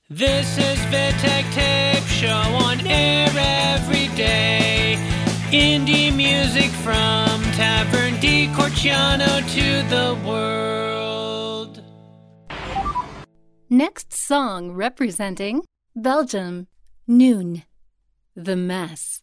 This is Vitek Tape Show on air every day. Indie music from Tavern di Corciano to the world. Next song representing Belgium, Noon, The Mess.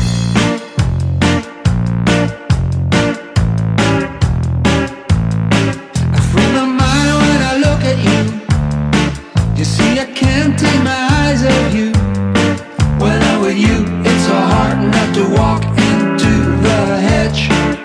I free my mind when I look at you. You see, I can't take my eyes off you. When I'm with you, it's so hard not to walk into the hedge.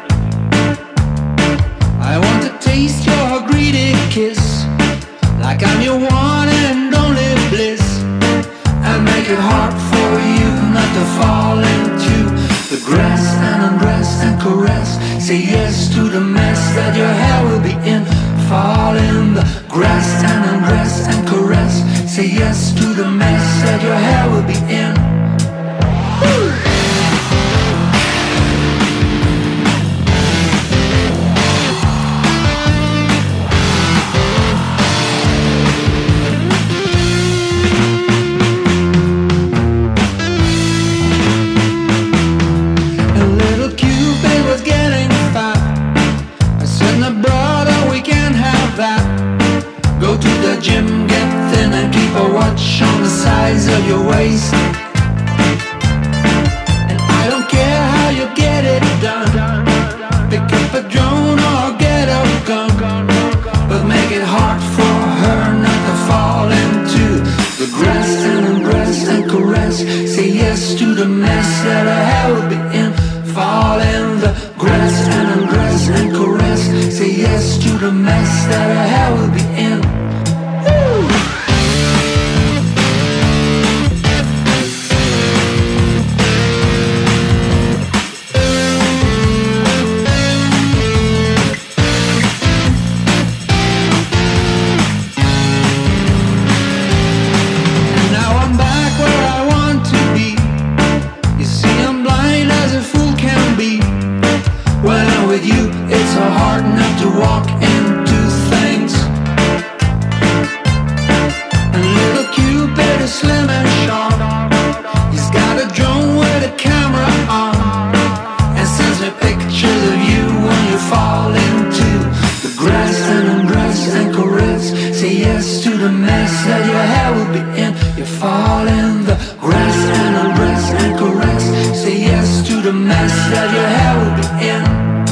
I want to taste your greedy kiss, like I'm your one and only bliss, and make it hard for you not to fall into the grass and undress and caress. Say yes to the mess that your hair will be in. Fall in the grass and undress and caress. Say yes to the mess that your hair will be in. A little Cupid was getting fat. I said, no brother, we can't have that. Go to the gym, get thin, and keep a watch on the size of your waist. And I don't care how you get it done. Pick up a drone or get a gun, but make it hard for her not to fall into the grass and undress and caress. Say yes to the mess that her hair will be in. Fall in the grass and undress and caress. Say yes to the mess that her hair will be in. And now I'm back where I want to be. You see, I'm blind as a fool can be. When I'm with you, it's so hard not to walk into things. And little Cupid is slim and sharp. He's got a drone with a camera on, and sends me pictures of you when you fall into the grass and undress and caress. Say yes to the mess that your hair will be in. You fall in the grass and undress and caress. Say yes to the mess that your hair will be in.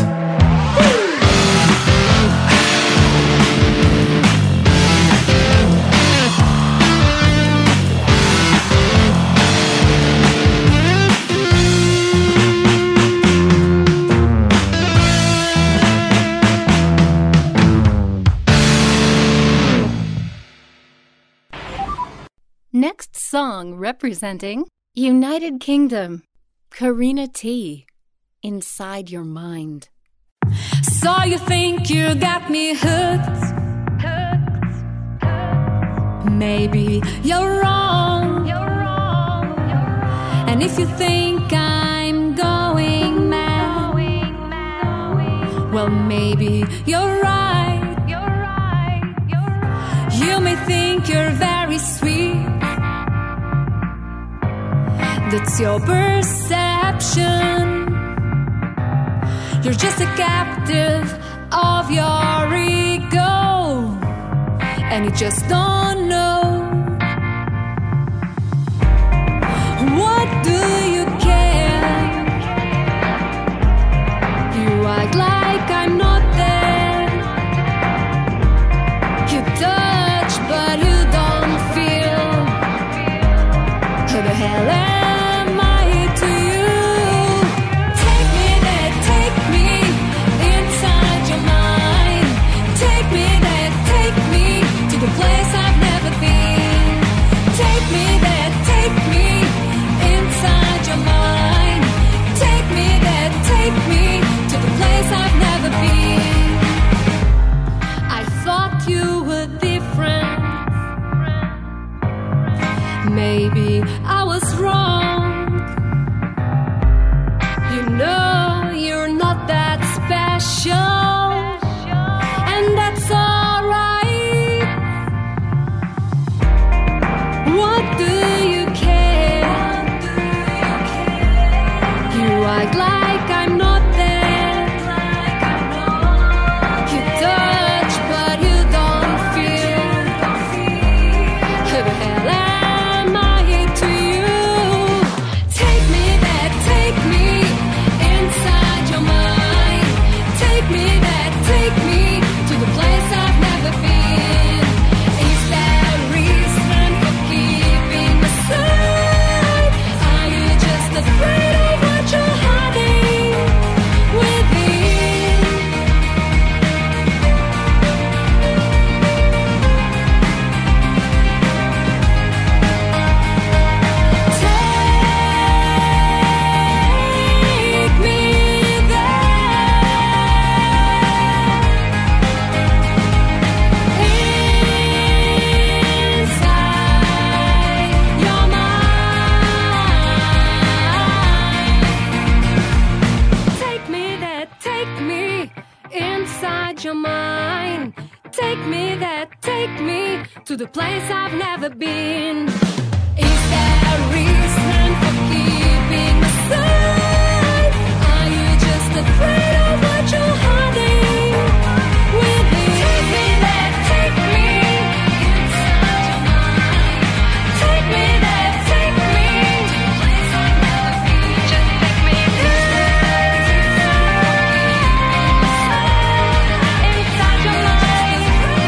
Next song representing United Kingdom, Karina T, Inside Your Mind. So you think you got me hooked? Maybe you're wrong. And if you think I'm going mad, well, maybe you're right. You may think you're very sweet. That's your perception. You're just a captive of your ego, and you just don't know. What do you care? You act like I'm not there. You touch, but you don't feel. Who the hell am I to you? Take me there, take me inside your mind. Take me there, take me to the place I've never been. Take me there, take me inside your mind. Take me there, take me to the place I've never been. I thought you were different. Maybe I was wrong. You know you're not that special, and that's alright. to the place I've never been. Is there a reason for keeping me safe? Are you just afraid of what you're hiding within? Take me there, take me inside your mind. Take me there, take me to a place I've never been. Just take me inside your mind.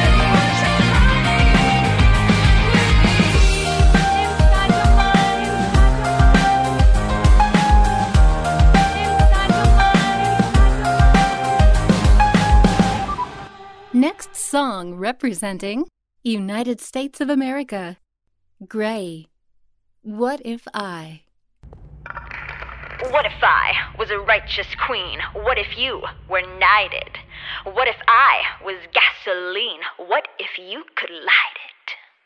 Next song representing United States of America. Gray. What if I? What if I was a righteous queen? What if you were knighted? What if I was gasoline? What if you could light it?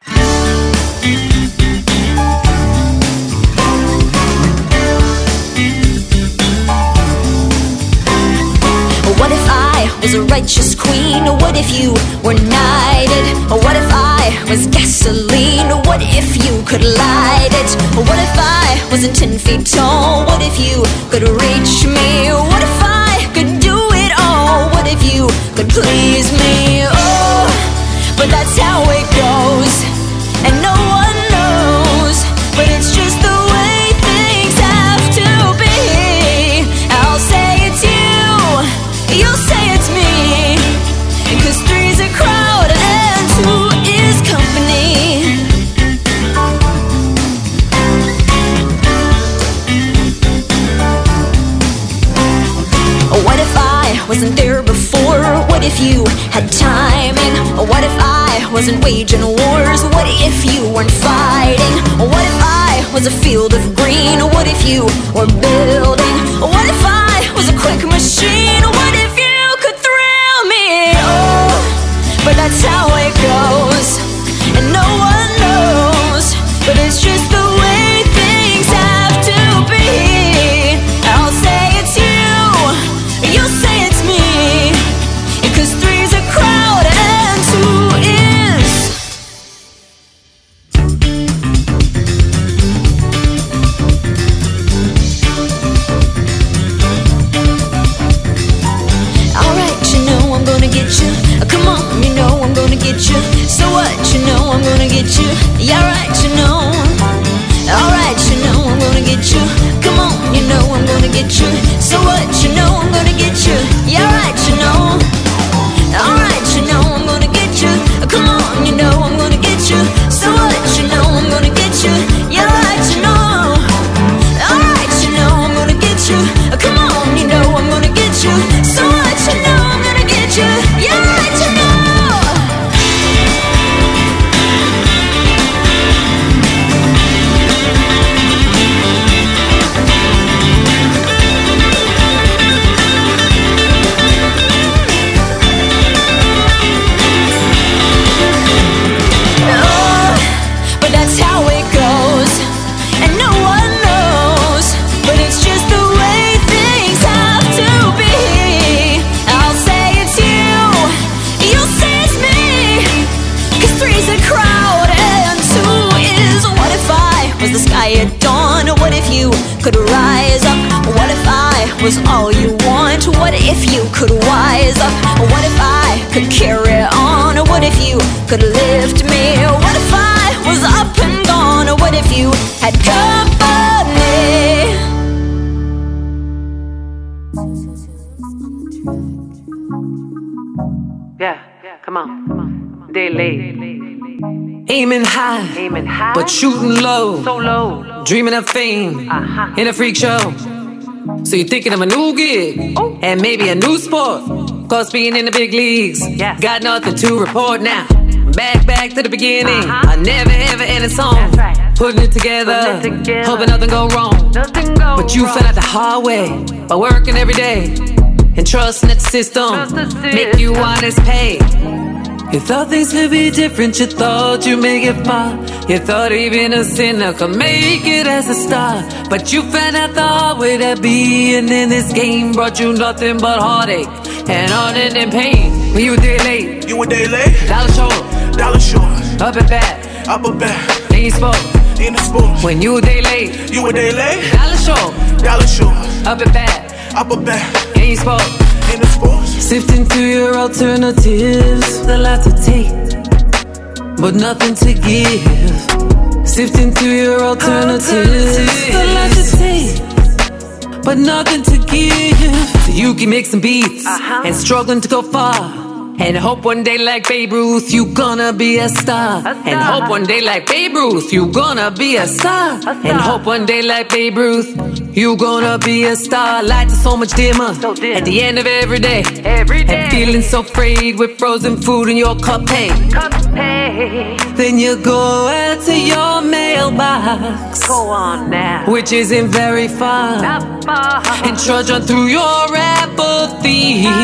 What if I was a righteous queen? What if you were knighted? What if I was gasoline? What if you could light it? What if I wasn't 10 feet tall? What if you could reach me? What if I could do it all? What if you could please me? Oh, but that's how it goes, and no one knows. But it's just the way things have to be. I'll say it's you, you'll say it's me, 'cause three's a crowd and two is company. What if I wasn't there before? What if you had timing? What if I wasn't waging wars? What if you weren't fighting? What if I was a field of green? What if you were building? What if I was a quick machine? What if you could thrill me? Oh, but that's how it goes, and no one knows. But it's just the way things have to be. I'll say it's you, you'll say it's me, 'cause three's a crowd and two is. Alright, you know I'm gonna get you. Come on, you know I'm gonna get you. So what, you know I'm gonna get you. Yeah, right, you know. Alright, you know I'm gonna get you. Come on, you know I'm gonna get you. So what, you know I'm gonna get you. Yeah, right, you know. Alright, you know I'm gonna get you. Come on, you know I'm gonna get you. So what, you know I'm gonna get you. Yeah, right, you know. Alright, you know I'm gonna get you. Come on, you know I'm gonna get you. So what, you know I'm gonna get you. Yeah, right, you know. The sky at dawn. What if you could rise up? What if I was all you want? What if you could wise up? What if I could carry on? What if you could lift me? What if I was up and gone? What if you had company? Yeah, come on. Day late. Aiming high, but shooting low. So low. Dreaming of fame in a freak show. So you're thinking of a new gig and maybe a new sport. 'Cause being in the big leagues, got nothing to report now. Back to the beginning. I never ever end a song. Putting it together, hoping nothing go wrong. But you found out the hard way by working every day and trusting that the system make you honest pay. You thought things could be different, you thought you'd make it far. You thought even a sinner could make it as a star. But you found out the hard way to be, and then this game brought you nothing but heartache and unending pain. When you were day late, you were day late. Dollar short, dollar short. Up and back, up and back. Ain't spoke in the sports. When you a day late, you a day late. Dollar show, dollar show. Up and back, up and back. Ain't spoke in the sports. Sifting through your alternatives, a lot to take, but nothing to give. Sifting through your alternatives, a lot to take, but nothing to give. So you keep mixing beats and struggling to go far, and hope one day like Babe Ruth you gonna be a star. And hope one day like Babe Ruth you gonna be a star. And hope one day like Babe Ruth you gonna be a star. Lights are so much dimmer at the end of every day. And feeling so frayed with frozen food in your cup. Hey, then you go out to your mailbox, go on now, which isn't very far, and trudge on through your apathy.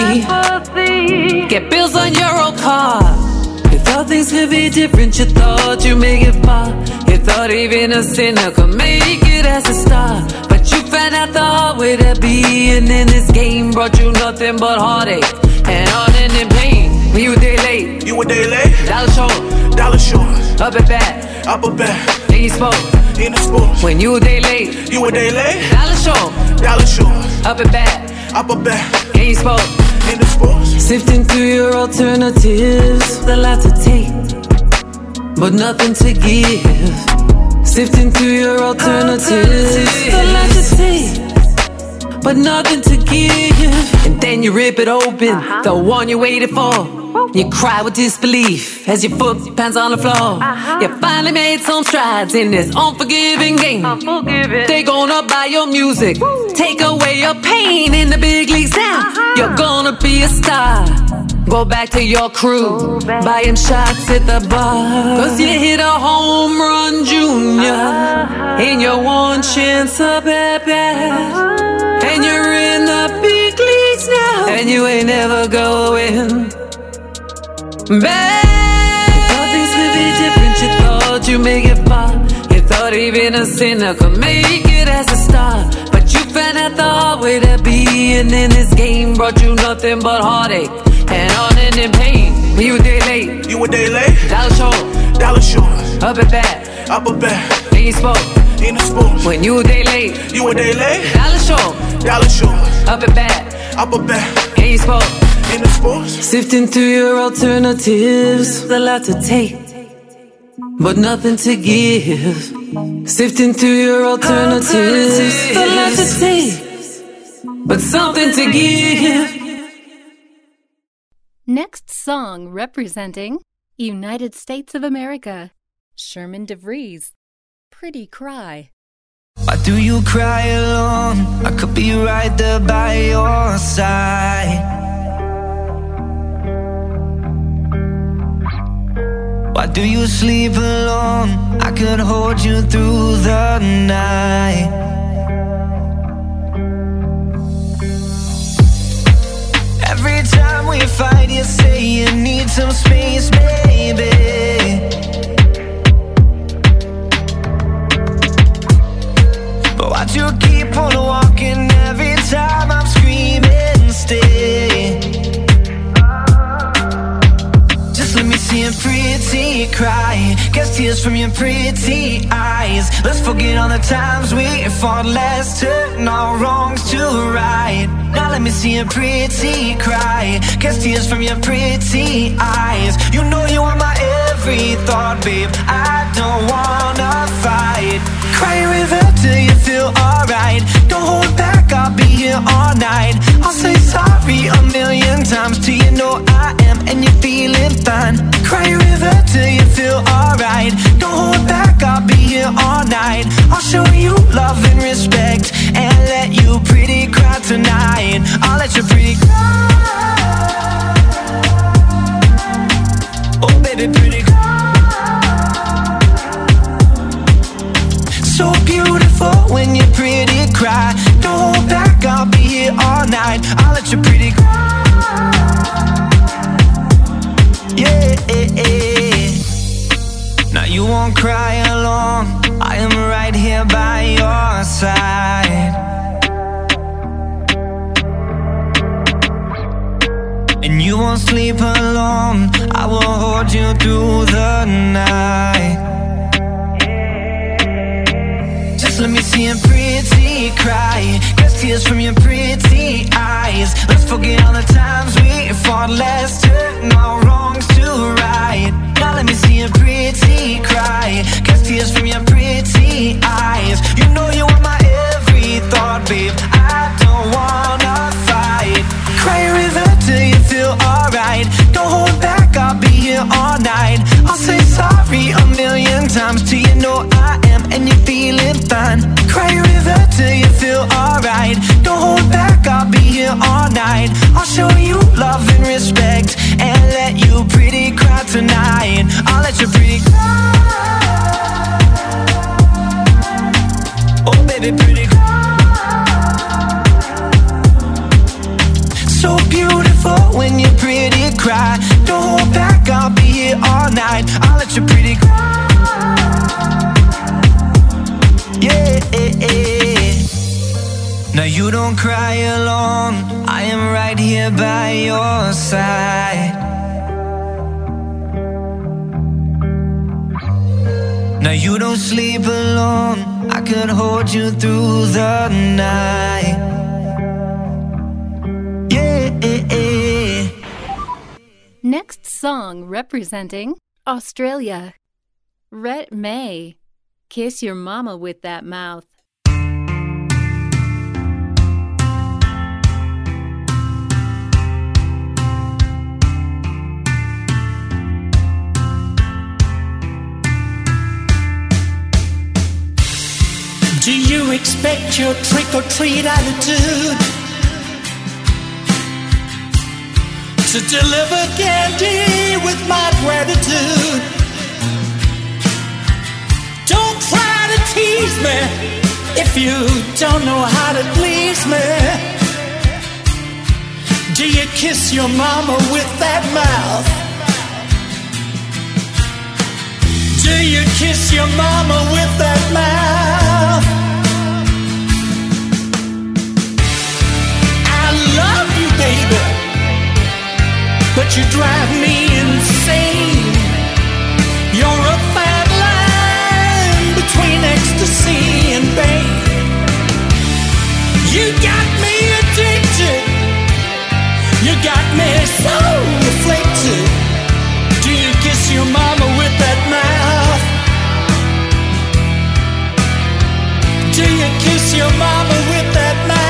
Get bills on your old car. You thought things could be different, you thought you'd make it far. You thought even a sinner could make it as a star. But you found out the hard way to being in this game brought you nothing but heartache and unending pain. When you a day late, you a day late. Dollar short, dollar short. Up and back, up and back. Ain't spoke in the sports. When you a day late, you a day late. Dollar short, dollar short. Up and back, up and back. Ain't spoke in the sports. Sifting through your alternatives, a lot to take, but nothing to give. Sifting through your alternatives, a lot to take, but nothing to give. And then you rip it open, the one you waited for. You cry with disbelief as your foot pounds on the floor. You finally made some strides in this unforgiving game. They gonna buy your music, take away your pain in the big leagues now. You're gonna be a star. Go back to your crew, buying shots at the bar. Cause you hit a home run, Junior, in your one chance up at bat. And you're in the big leagues now, and you ain't never going back. You thought things could be different, you thought you'd make it far. You thought even a sinner could make it as a star. But you found out the hard way to being in this game brought you nothing but heartache and unending pain. When you a day late, you a day late. Dollar short, dollar short. Up and back, up and back. Ain't spoke in the sports. When you a day late, you a day late. Dollar short, dollar short. Up and back, up and back. Ain't spoke in the sports. Sifting through your alternatives, a lot to take, but nothing to give. Sifting through your alternatives, a lot to take, but something to give. Next song representing United States of America, Sherman DeVries, Pretty Cry. Why do you cry alone? I could be right there by your side. Why do you sleep alone? I could hold you through the night. Every time we fight, you say you need some space, baby. But why'd you keep on walking every time I'm screaming, stay? Just let me see a pretty cry, guess tears from your pretty eyes. Let's forget all the times we fought, let's turn our wrongs to right. Now let me see a pretty cry, guess tears from your pretty eyes. You know you are my every thought, babe, I don't wanna fight. Cry a river till you feel alright. Don't hold back, I'll be here all night. I'll say sorry a million times till you know I am and you're feeling fine. Cry a river till you feel alright. Don't hold back, I'll be here all night. I'll show you love and respect and let you pretty cry tonight. I'll let you pretty cry. Oh baby, pretty cry. So beautiful when you pretty cry. Don't hold back, I'll be here all night. I'll let you pretty cry. Yeah. Now you won't cry alone, I am right here by your side. And you won't sleep alone, I will hold you through the night. Just let me see your pretty cry. Catch tears from your pretty eyes. Let's forget all the times we fought. Let's turn our wrongs to right. Now let me see your pretty cry. Catch tears from your pretty eyes. You know you want my every thought, babe. I don't wanna fight. Cry a river till you feel alright. Don't hold back, I'll be here all night. I'll say sorry a million times till you know I am and you're feeling fine. Cry a river till you feel alright. Don't hold back, I'll be here all night. I'll show you love and respect and let you pretty cry tonight. I'll let you pretty cry. Oh baby, pretty cry. So beautiful when you pretty cry. Don't hold back, I'll be here all night. I'll let you pretty cry. Yeah. Now you don't cry alone. I am right here by your side. Now you don't sleep alone. I could hold you through the night. Next song representing Australia. Rhett May, Kiss Your Mama with That Mouth. Do you expect your trick-or-treat attitude to deliver candy with my gratitude? Don't try to tease me if you don't know how to please me. Do you kiss your mama with that mouth? Do you kiss your mama with that mouth? I love you, baby, but you drive me insane. You're a fine line between ecstasy and pain. You got me addicted. You got me so afflicted. Do you kiss your mama with that mouth? Do you kiss your mama with that mouth?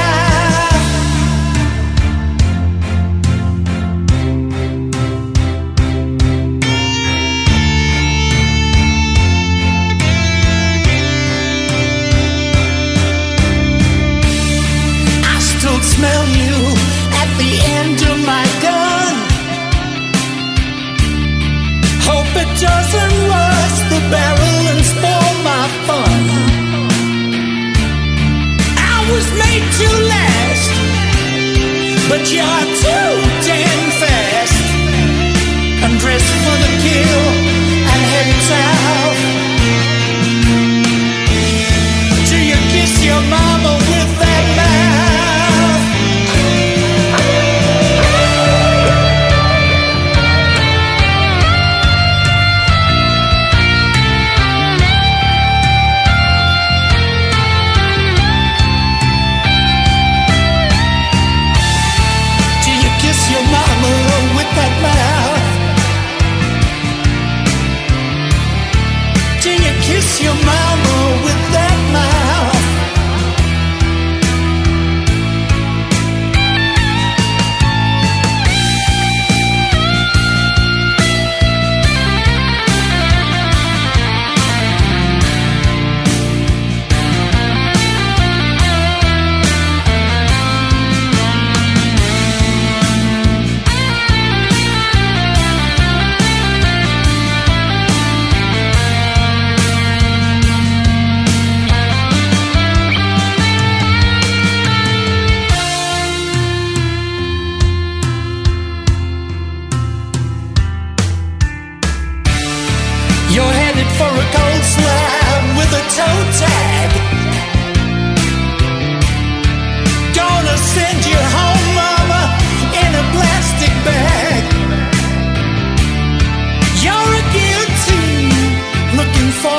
Smell you at the end of my gun. Hope it doesn't rust the barrel and spoil my fun. I was made to last, but you're too damn fast. I'm dressed for the kill and heading south. Do you kiss your mama with that mouth? Your mama with that mouth.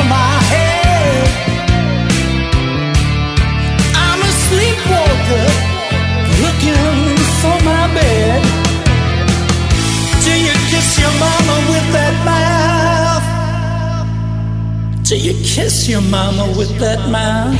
my head. I'm a sleepwalker looking for my bed. Do you kiss your mama with that mouth? Do you kiss your mama with that mouth?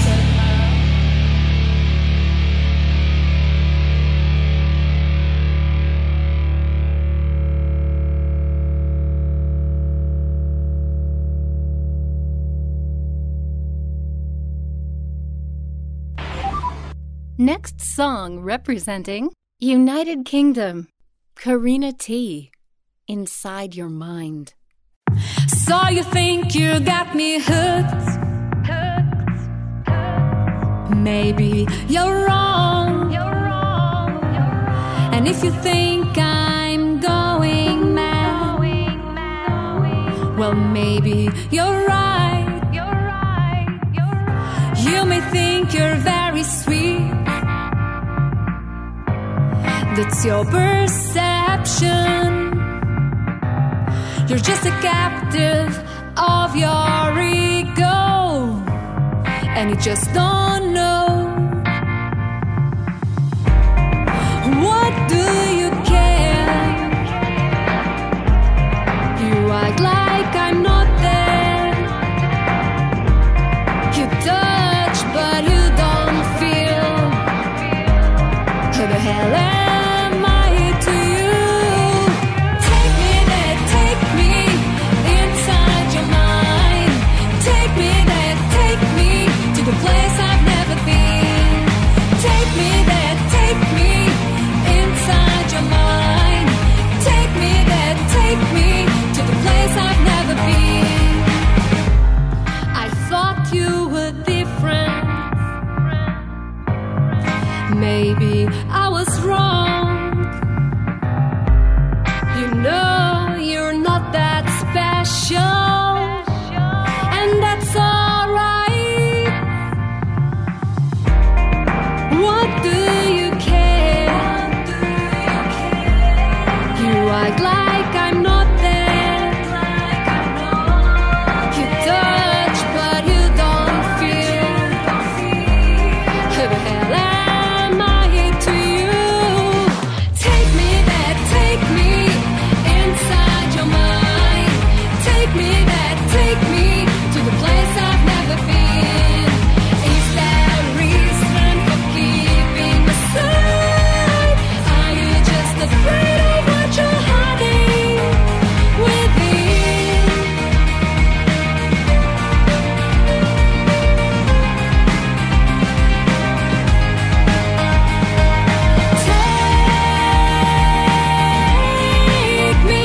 Next song representing United Kingdom, Karina T, Inside Your Mind. So you think you got me hooked? Maybe you're wrong. And if you think I'm going mad, well, maybe you're right. You may think you're very sweet. That's your perception. You're just a captive of your ego, and you just don't know. What do you care? You act like I'm not there. You touch, but you don't feel. Who the hell am I to you? Take me there, take me inside your mind. Take me there, take me to the place I've never been. Take me there, take me inside your mind. Take me there, take me to the place I've never been. I thought you were different. Maybe I was wrong. You know you're not that special, and that's alright. What do you care? You act like I'm not there. You touch, but you don't feel. Who the hell am I to you? Take me there, take me inside your mind. Take me there, take me to the place I've never been. Is there a reason for keeping me aside? Are you just afraid of what you're hiding within? Take me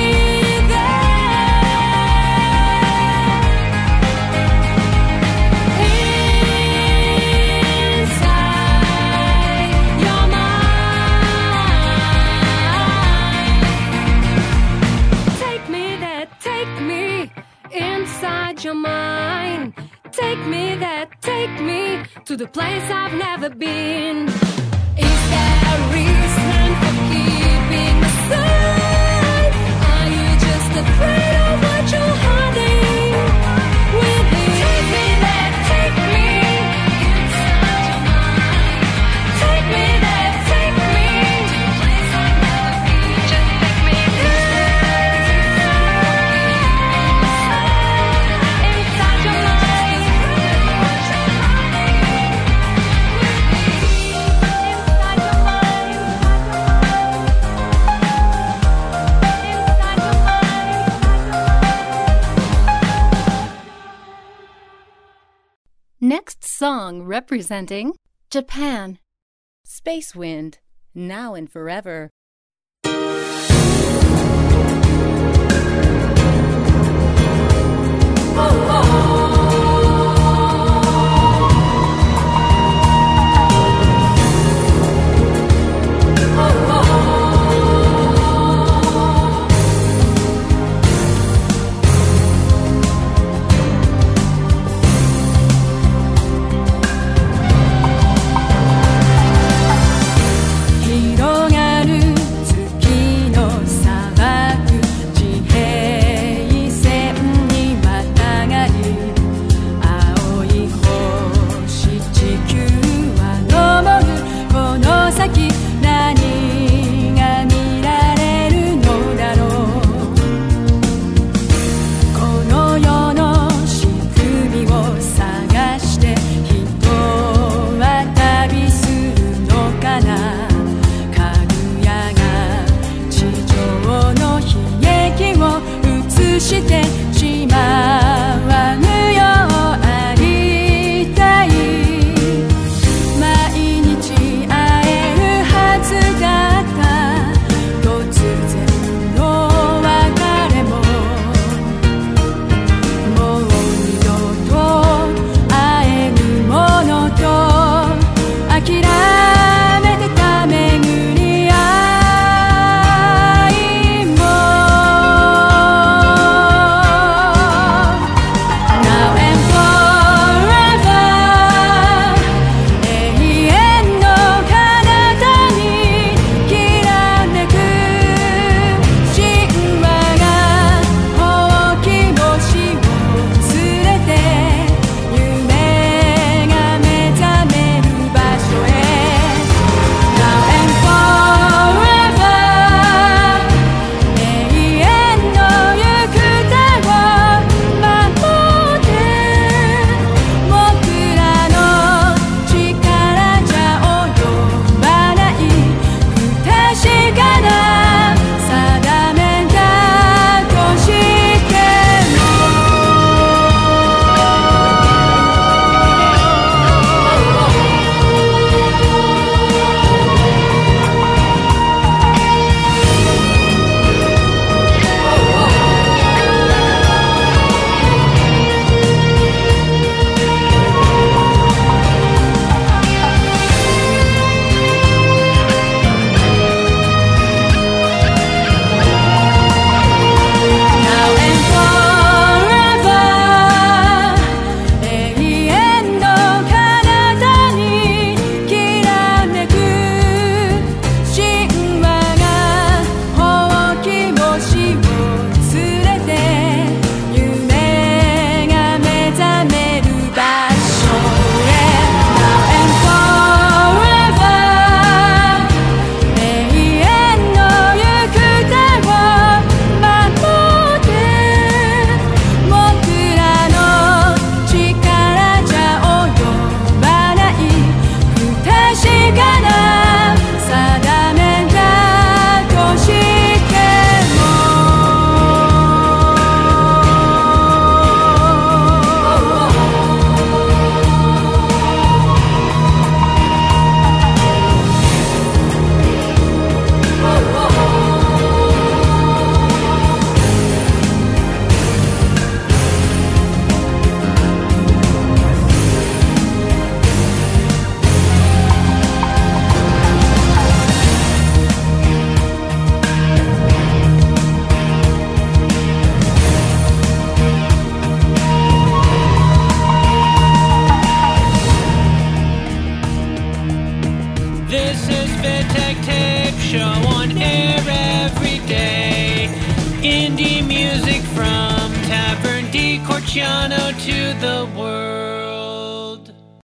there, take me inside your mind. Take me there, take me to the place I've never been. Is there a reason for keeping me aside? Are you just afraid of what you're hiding within? Take me there, take me inside your mind. Take me there, take me to the place I've never been. Just take me inside your mind. Next song representing Japan, Space Wind, Now and Forever. to the